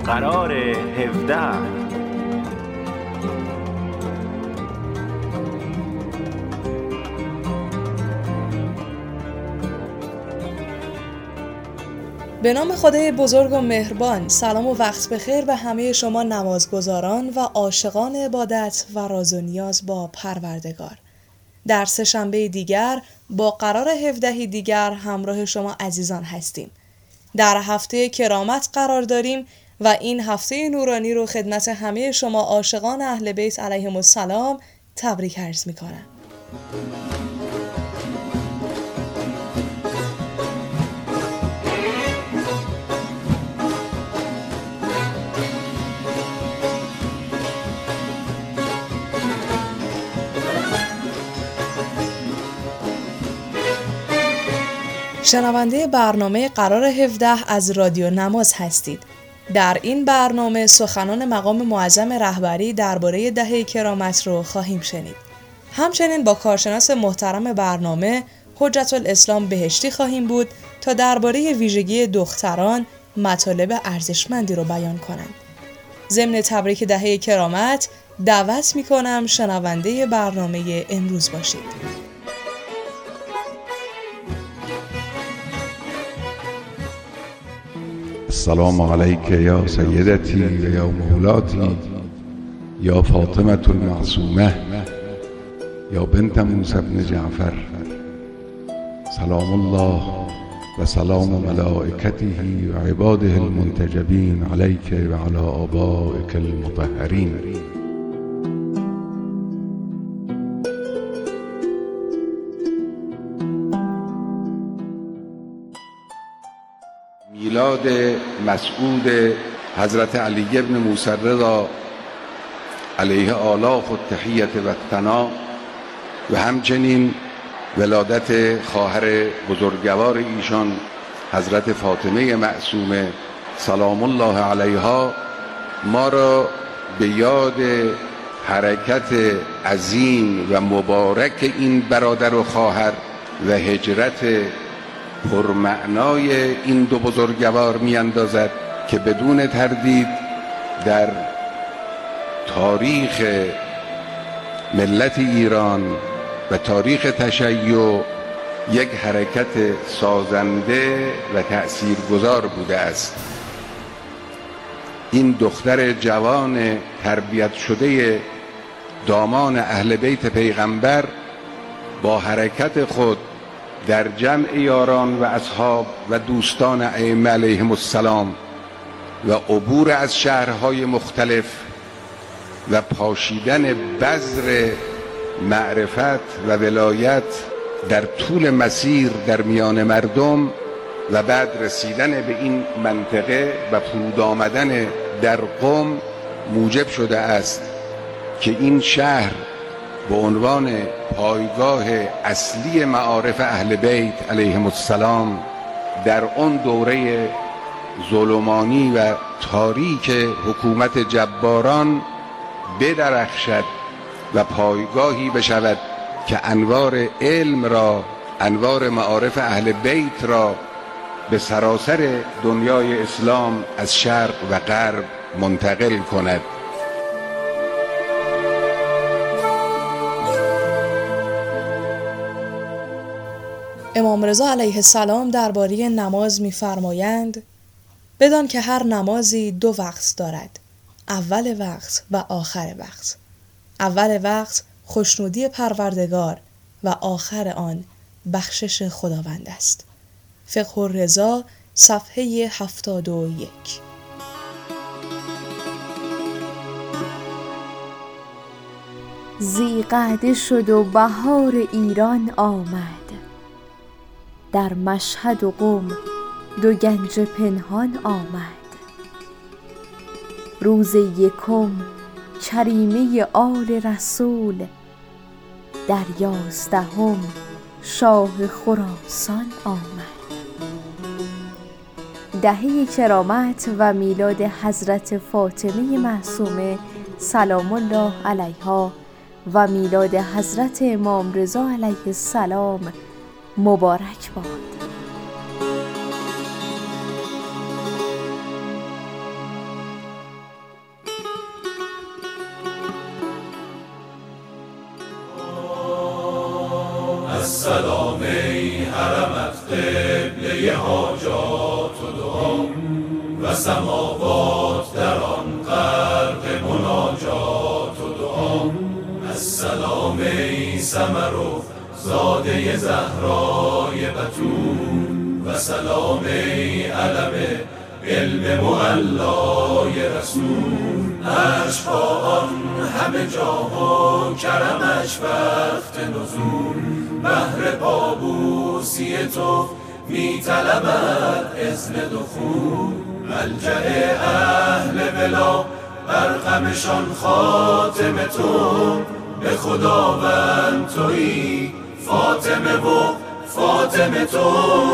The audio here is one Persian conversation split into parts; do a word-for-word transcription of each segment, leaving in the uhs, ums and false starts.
قرار هفده. به نام خدای بزرگ و مهربان. سلام و وقت بخیر به همه شما نمازگزاران و عاشقان عبادت و راز و نیاز با پروردگار. در سه شنبه دیگر با قرار هفدهی دیگر همراه شما عزیزان هستیم. در هفته کرامت قرار داریم و این هفته نورانی رو خدمت همه شما عاشقان اهل بیت علیهم السلام تبریک عرض می‌کنم. شنونده برنامه قرار هفده از رادیو نماز هستید. در این برنامه سخنان مقام معظم رهبری درباره دهه کرامت رو خواهیم شنید. همچنین با کارشناس محترم برنامه حجت الاسلام بهشتی خواهیم بود تا درباره ویژگی دختران مطالب ارزشمندی رو بیان کنند. ضمن تبریک دهه کرامت دعوت می‌کنم شنونده برنامه امروز باشید. السلام علیک یا سیدتی و یا مولاتی یا فاطمة المعصومه یا بنت موسی بن جعفر، سلام الله و سلام ملائکته و عباده المنتجبین علیک و علی آبائک المطهرین. میلاد مسعود حضرت علی ابن موسی رضا علیه آلاف و تحیت و ثنا و همچنین ولادت خواهر بزرگوار ایشان حضرت فاطمه معصومه سلام الله علیها ما را به یاد حرکت عظیم و مبارک این برادر و خواهر و هجرت پرمعنای این دو بزرگوار می اندازد که بدون تردید در تاریخ ملت ایران و تاریخ تشیع یک حرکت سازنده و تأثیرگذار بوده است. این دختر جوان تربیت شده دامان اهل بیت پیغمبر با حرکت خود در جمع یاران و اصحاب و دوستان ائمه علیهم السلام و عبور از شهرهای مختلف و پاشیدن بذر معرفت و ولایت در طول مسیر در میان مردم و بعد رسیدن به این منطقه و فرود آمدن در قم موجب شده است که این شهر به عنوان پایگاه اصلی معارف اهل بیت علیهم السلام در آن دوره ظلمانی و تاریک حکومت جباران بدرخشد و پایگاهی بشود که انوار علم را، انوار معارف اهل بیت را به سراسر دنیای اسلام از شرق و غرب منتقل کند. امام رضا علیه السلام درباره نماز می‌فرمایند: بدان که هر نمازی دو وقت دارد، اول وقت و آخر وقت. اول وقت خوشنودی پروردگار و آخر آن بخشش خداوند است. فقه الرضا صفحه هفتاد و یک. ذیقعده شد و بهار ایران آمد، در مشهد و قم دو گنج پنهان آمد. روز یکم کریمه آل رسول، در یازدهم شاه خراسان آمد. دهه کرامت و میلاد حضرت فاطمه معصومه سلام الله علیها و میلاد حضرت امام رضا علیه السلام مبارک باد. السلام ای حرمت قبله حاجات و دعا و سماوات در آن غرق مناجات و دعا. السلام ای ثمر و زاده زهرای بتول و سلام ای علم علم معلای رسول. عرش با آن همه جاه و کرمش وقت نزول، بهر پابوسی تو می طلبد اذن دخول. ملجأ اهل ولا بر غمشان خاتم تو، به خداوند تویی فاطمه و فاطمه تو.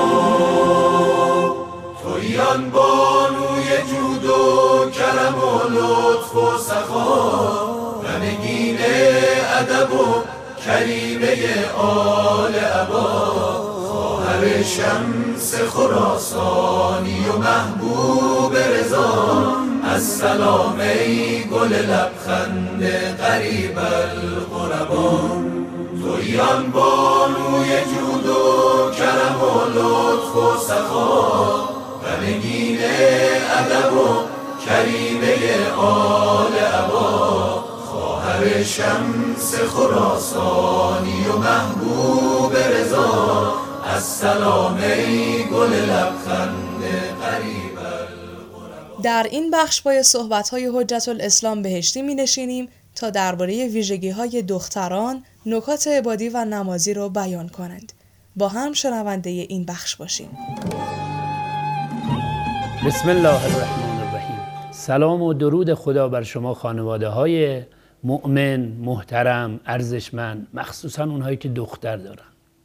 تویی آن بانوی جود و کرم و لطف و سخا، غمگین ادب و کریمه آل ابا. خواهر شمس خراسانی و محبوب رضا، السلام ای گل لبخند قریب الغربا. تویی آن بانوی جود و کرم و لطف و سخا، غمگین ادب و کریمه آل ابا. خواهر شمس خراسانی و محبوب رضا، السلام ای گل لبخند قریب الغربا. در این بخش با صحبت‌های حجت الاسلام بهشتی می‌نشینیم تا درباره ویژگی‌های دختران، نکات عبادی و نمازی رو بیان کنند. با هم شنونده این بخش باشیم. بسم الله الرحمن الرحیم. سلام و درود خدا بر شما خانواده های مؤمن، محترم، ارزشمند، مخصوصا اونهایی که دختر دارن.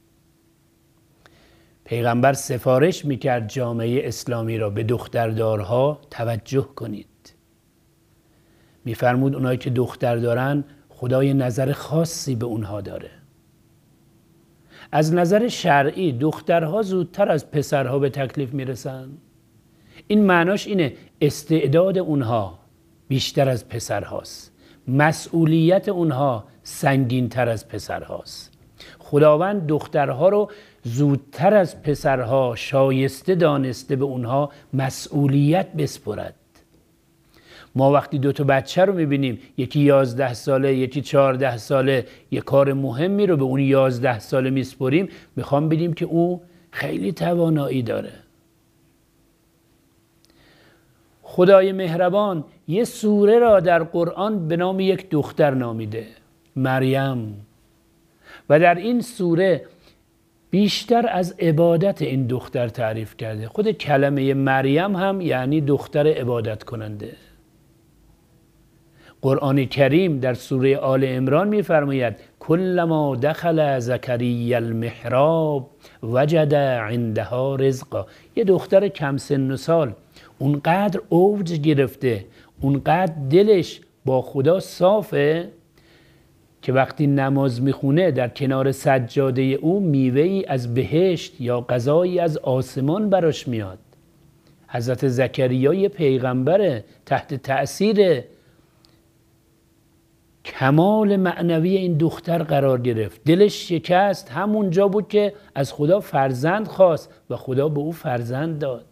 پیغمبر سفارش میکرد جامعه اسلامی را به دختردارها توجه کنید. میفرمود اونهایی که دختر دارن خدای نظر خاصی به اونها داره. از نظر شرعی دخترها زودتر از پسرها به تکلیف میرسن. این معناش اینه استعداد اونها بیشتر از پسرهاست، مسئولیت اونها سنگین‌تر از پسرهاست. خداوند دخترها رو زودتر از پسرها شایسته دانسته به اونها مسئولیت بسپرد. ما وقتی دو تا بچه رو میبینیم، یکی یازده ساله یکی چهارده ساله، یه کار مهمی رو به اون یازده ساله میسپریم، میخوام ببینیم که او خیلی توانایی داره. خدای مهربان یه سوره را در قرآن به نام یک دختر نامیده، مریم، و در این سوره بیشتر از عبادت این دختر تعریف کرده. خود کلمه مریم هم یعنی دختر عبادت کننده. قرآن کریم در سوره آل عمران می‌فرماید کلما دخل زکریا المحراب وجد عندها رزقا. یه دختر کم سن و سال اونقدر اوج گرفته، اونقدر دلش با خدا صافه که وقتی نماز میخونه در کنار سجاده او میوه‌ای از بهشت یا غذایی از آسمان براش میاد. حضرت زکریا یه پیغمبره، تحت تأثیر کمال معنوی این دختر قرار گرفت. دلش شکست، همونجا بود که از خدا فرزند خواست و خدا به او فرزند داد.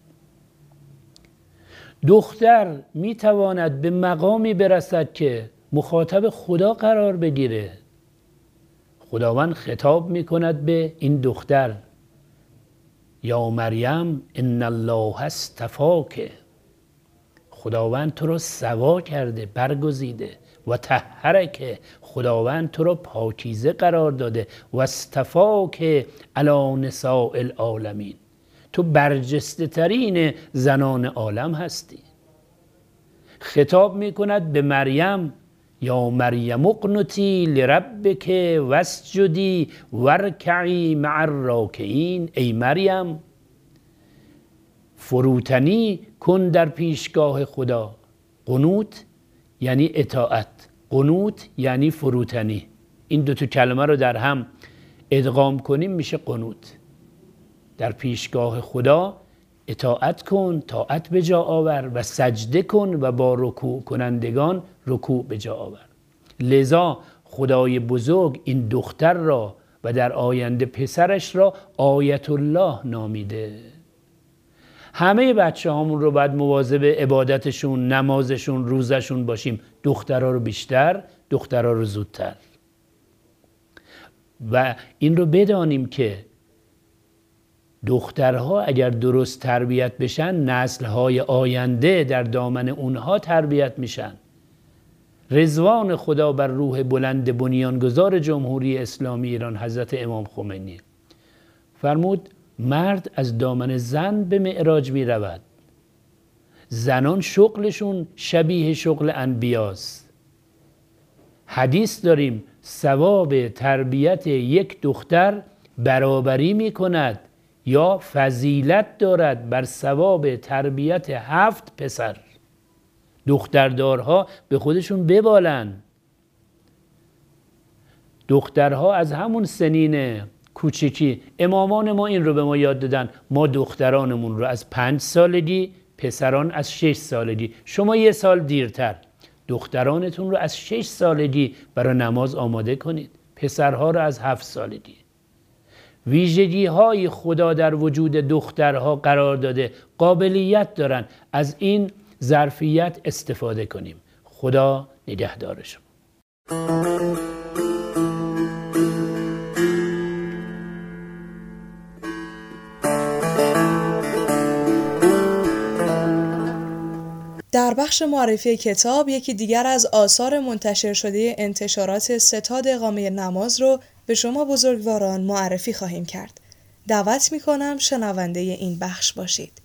دختر میتواند به مقامی برسد که مخاطب خدا قرار بگیره. خداوند خطاب میکند به این دختر یا مریم ان الله اصطفاک. خداوند تو رو سوا کرده، برگزیده. و طهرک، خداوند تو رو پاکیزه قرار داده. و اصطفاک علی نساء العالمین، تو برجسته ترین زنان عالم هستی. خطاب میکند به مریم یا مریم اقنتی لربک واسجدی وارکعی مع الراکعین. ای مریم فروتنی کن در پیشگاه خدا. قنوت یعنی اطاعت، قنوت یعنی فروتنی. این دو تا کلمه رو در هم ادغام کنیم میشه قنوت. در پیشگاه خدا اطاعت کن، طاعت به جا آور، و سجده کن و با رکوع کنندگان رکوع به جا آور. لذا خدای بزرگ این دختر را و در آینده پسرش را آیت الله نامیده. همه بچه هامون رو باید مواظب عبادتشون، نمازشون، روزشون باشیم. دخترها رو بیشتر، دخترها رو زودتر. و این رو بدانیم که دخترها اگر درست تربیت بشن، نسل‌های آینده در دامن اونها تربیت میشن. رضوان خدا بر روح بلند بنیانگذار جمهوری اسلامی ایران حضرت امام خمینی فرمود مرد از دامن زن به معراج می رود. زنان شغلشون شبیه شغل انبیاست. حدیث داریم ثواب تربیت یک دختر برابری می کند یا فضیلت دارد بر ثواب تربیت هفت پسر. دختردارها به خودشون ببالن. دخترها از همون سنین کوچکی، امامان ما این رو به ما یاد دادن، ما دخترانمون رو از پنج سالگی، پسران از شش سالگی. شما یه سال دیرتر دخترانتون رو از شش سالگی برای نماز آماده کنید، پسرها رو از هفت سالگی. ویژگی های خدا در وجود دخترها قرار داده، قابلیت دارن، از این ظرفیت استفاده کنیم. خدا نگهدارشون. در بخش معرفی کتاب یکی دیگر از آثار منتشر شده انتشارات ستاد اقامه نماز رو به شما بزرگواران معرفی خواهیم کرد. دعوت می‌کنم شنونده این بخش باشید.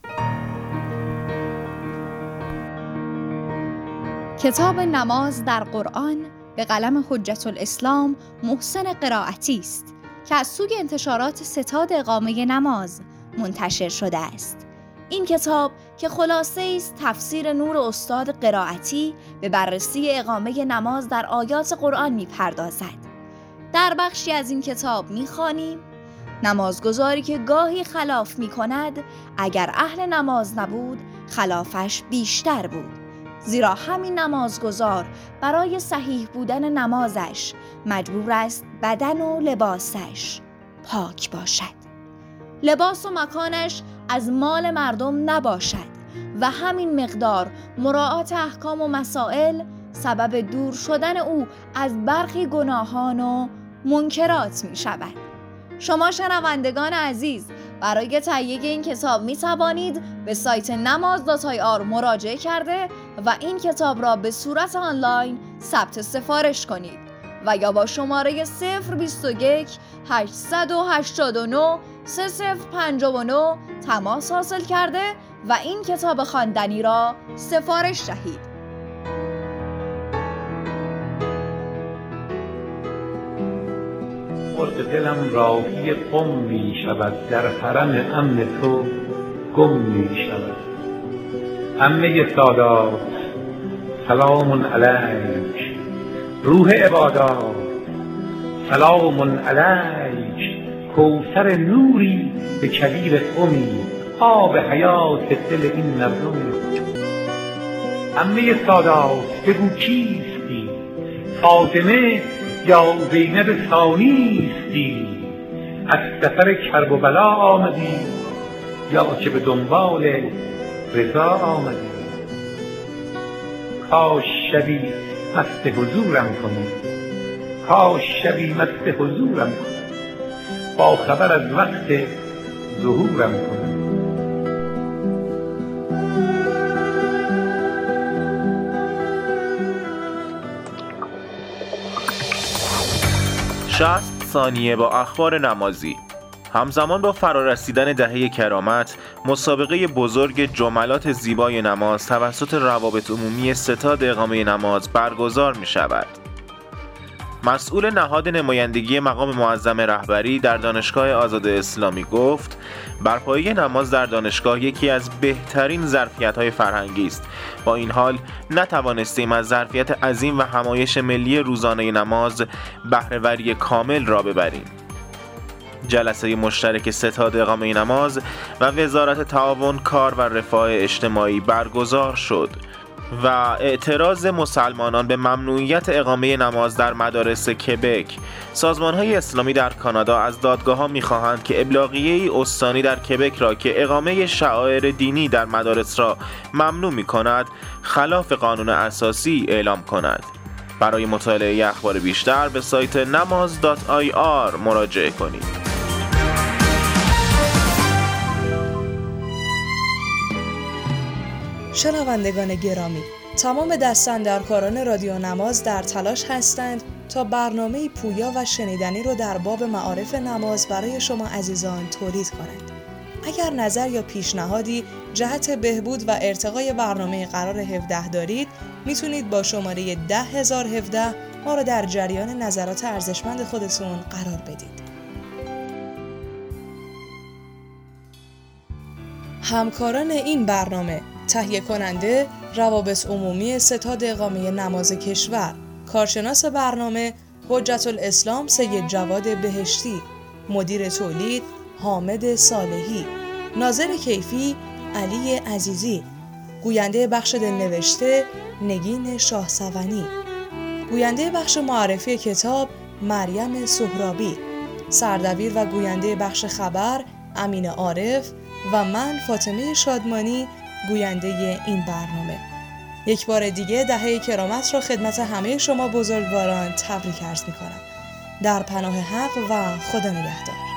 کتاب نماز در قرآن به قلم حجت الاسلام محسن قرائتی است که از سوی انتشارات ستاد اقامه نماز منتشر شده است. این کتاب که خلاصه است تفسیر نور استاد قرائتی به بررسی اقامه نماز در آیات قرآن می‌پردازد. در بخشی از این کتاب می‌خوانیم نمازگزاری که گاهی خلاف می‌کند اگر اهل نماز نبود خلافش بیشتر بود، زیرا همین نمازگزار برای صحیح بودن نمازش مجبور است بدن و لباسش پاک باشد، لباس و مکانش از مال مردم نباشد و همین مقدار مراعات احکام و مسائل سبب دور شدن او از برخی گناهان و منکرات می شود. شما شنوندگان عزیز برای تهیه این کتاب می توانید به سایت نماز دات آی آر مراجعه کرده و این کتاب را به صورت آنلاین ثبت سفارش کنید و یا با شماره صفر بیست و یک هشتصد و هشتاد و نه سه صفر پنجاه و نه تماس حاصل کرده و این کتاب خواندنی را سفارش دهید. مرد دلم راهی قم می شود، در حرم امن تو گم می شود. عمه سادات سلام علیک، روح عبادات سلام علیک، کوثر نوری به کبیر قمی، آب حیات دل این مظلوم. عمه سادات بگو کیستی، فاطمه یا زینب ثانیستی، از سفر کرب و بلا آمدی یا که به دنبال رضا آمدی؟ کاش شبی مست حضورم کنی، کاش شبی مست حضورم کنی، با خبر از وقت ظهورم کنی. شصت ثانیه با اخبار نمازی. همزمان با فرارسیدن دهه کرامت، مسابقه بزرگ جملات زیبای نماز توسط روابط عمومی ستاد اقامه نماز برگزار می شود. مسئول نهاد نمایندگی مقام معظم رهبری در دانشگاه آزاد اسلامی گفت برپایی نماز در دانشگاه یکی از بهترین ظرفیت‌های فرهنگی است. با این حال نتوانستیم از ظرفیت عظیم و همایش ملی روزانه نماز بهره‌وری کامل را ببریم. جلسه مشترک ستاد اقامه نماز و وزارت تعاون، کار و رفاه اجتماعی برگزار شد. و اعتراض مسلمانان به ممنوعیت اقامه نماز در مدارس کبک، سازمان‌های اسلامی در کانادا از دادگاه‌ها می‌خواهند که ابلاغیه‌ای استانی در کبک را که اقامه شعائر دینی در مدارس را ممنوع می‌کند، خلاف قانون اساسی اعلام کند. برای مطالعه اخبار بیشتر به سایت نماز دات آی آر مراجعه کنید. شنوندگان گرامی، تمام دستاندرکاران رادیو نماز در تلاش هستند تا برنامه پویا و شنیدنی رو در باب معارف نماز برای شما عزیزان تولید کنند. اگر نظر یا پیشنهادی جهت بهبود و ارتقای برنامه قرار هفده دارید، میتونید با شماره ده هزار و هفده ما رو در جریان نظرات ارزشمند خودتون قرار بدید. همکاران این برنامه: تهیه کننده روابط عمومی ستاد اقامه نماز کشور، کارشناس برنامه حجت الاسلام سید جواد بهشتی، مدیر تولید حامد صالحی، ناظر کیفی علی عزیزی، گوینده بخش دلنوشته نگین شاهسوانی، گوینده بخش معرفی کتاب مریم سهرابی، سردبیر و گوینده بخش خبر امین عارف و من فاطمه شادمانی گوینده این برنامه. یک بار دیگه دهه کرامت را خدمت همه شما بزرگواران تبریک عرض می‌کنم. در پناه حق و خدا نگهدار.